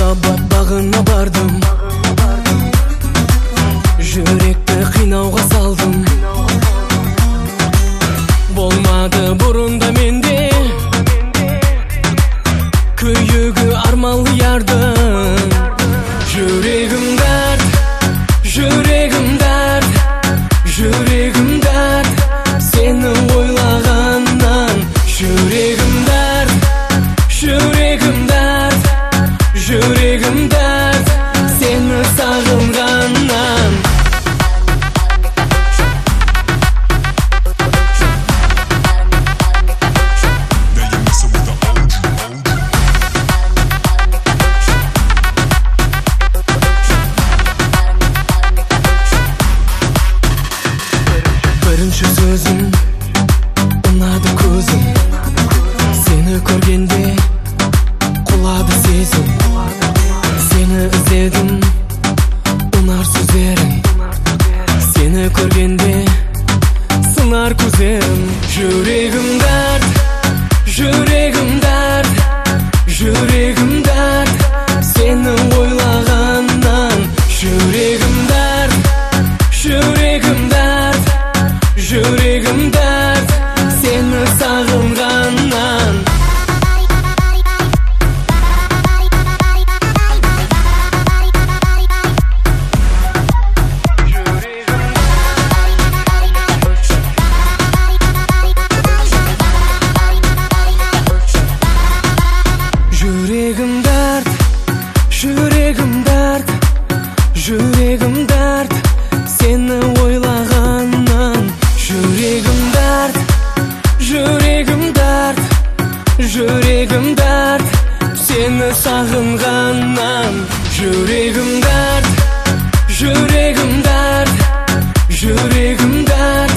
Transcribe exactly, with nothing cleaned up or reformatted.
махаббат бағына бардым, жүректі қинауға салдым. Болмады бұрында менде күйігі армалы ярдың. Жүрегім дәрт, жүрегім дәрт, жүрегім дәрт, сені ойлағаннан. Жүрегім дәрт, жүрегім дәрт, жүрегім дәрт, сені сағынғаннан. Бірінші сөзім ұнады көзім, сені көргенде құлады сезім. Сені іздедім, ұнар сөздерің, сені көргенде сынар көзім. Жүрегім дәрт, жүрегім дәрт, жүрегім дәрт, сені ойлағаннан. Жүрегім дәрт, жүрегім дәрт, жүрегім дәрт, сені сағынғаннан. Жүрегім дәрт, жүрегім дәрт, жүрегім дәрт, сені ойлағаннан. Жүрегім дәрт, жүрегім дәрт, жүрегім дәрт, сені сағынғаннан. Жүрегім дәрт, жүрегім дәрт, жүрегім дәрт,